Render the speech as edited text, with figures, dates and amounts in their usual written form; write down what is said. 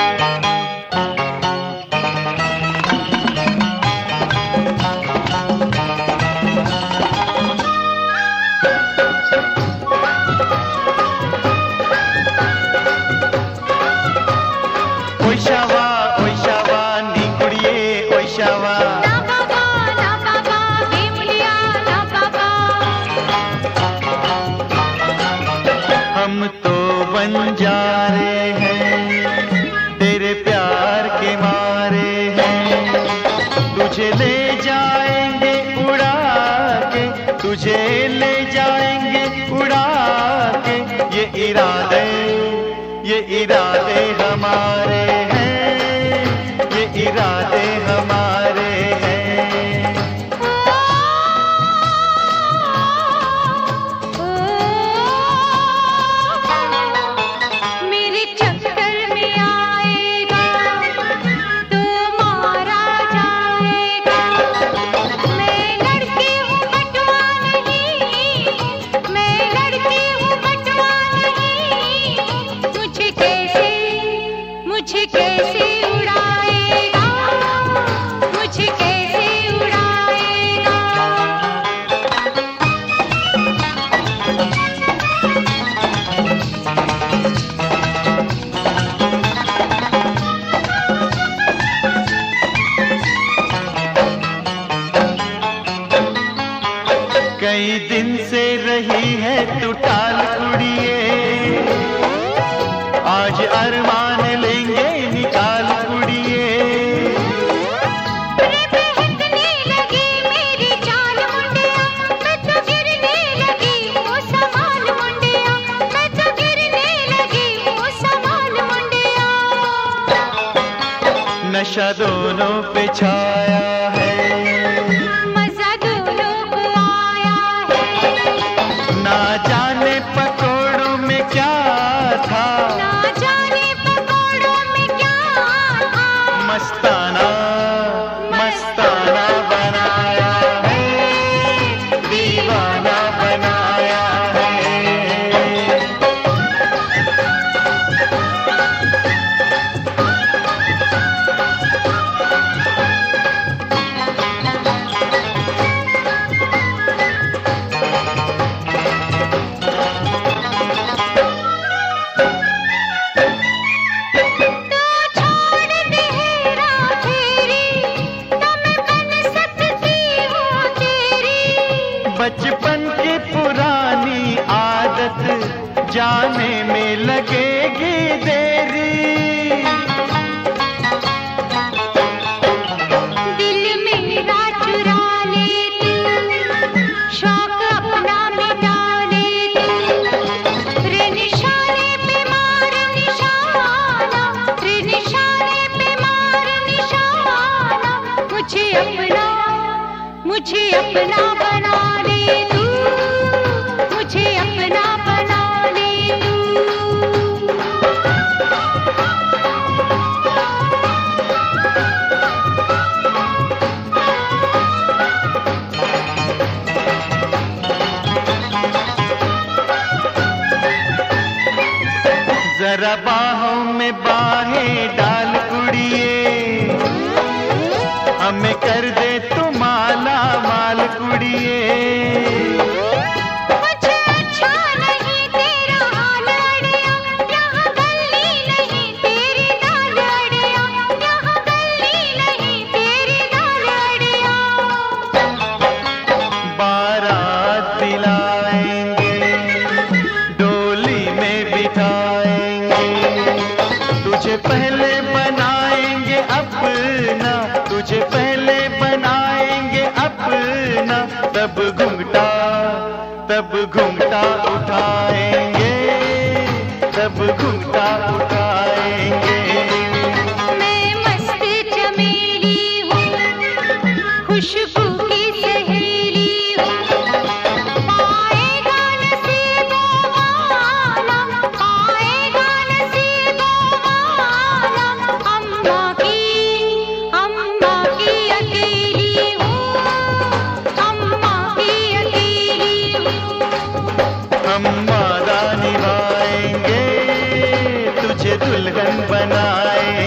हम तो बंजारे हैं, तेरे प्यार के मारे हैं। तुझे ले जाएंगे उड़ा के, तुझे ले जाएंगे उड़ा के। ये इरादे हमारे हैं, ये इरादे हमारे हैं। मुझे कैसे उड़ाएगा, मुझे कैसे उड़ाएगा। कई दिन से रही है तू टाल कुड़िए, आज अरमान लेंगे निकाल कुड़िए। बहकने लगी मेरी चाल मुंडिया, मैं तो गिरने लगी वो संभाल मुंडिया, मैं तो गिरने लगी वो संभाल मुंडिया। नशा दोनों पे छाया है, मजा दोनों को आया है। ना जाने पकोड़ों में क्या था, मस्ताना मस्ताना बनाया है, दीवाना बनाया है। बचपन की पुरानी आदत जाने में लगेगी देरी। दिल मेरा चुरा ले तू, शौक अपना मिटा ले तू। रे निशाने पे मार निशाना, रे निशाने पे मार निशाना। मुझे अपना बना ले तू, मुझे अपना बना ले तू। जरा बाहों में बाहें डाल कुड़िए, हमें कर दे तू माला माल कुड़िए। मुझे अच्छा नहीं तेरा हाल अड़िया, यहाँ गली नहीं तेरी दाल अड़िया, यहाँ गली नहीं तेरी दाल अड़िया। बारात दिलाएंगे, डोली में बिठाएंगे, तुझे पहले बनाएंगे अपना, तुझे पहले बनाएंगे अपना। तब घुंघटा उठाएंगे, तब घुंघटा उठाएंगे। मैं मस्त चमेली हूँ, खुशबू की सहेली हूँ। पाएगा नसीबों वाला, पाएगा नसीबों वाला। अम्मा की अकेली हूँ, अम्मा की अकेली हूँ। हम दुल्हन बनाए।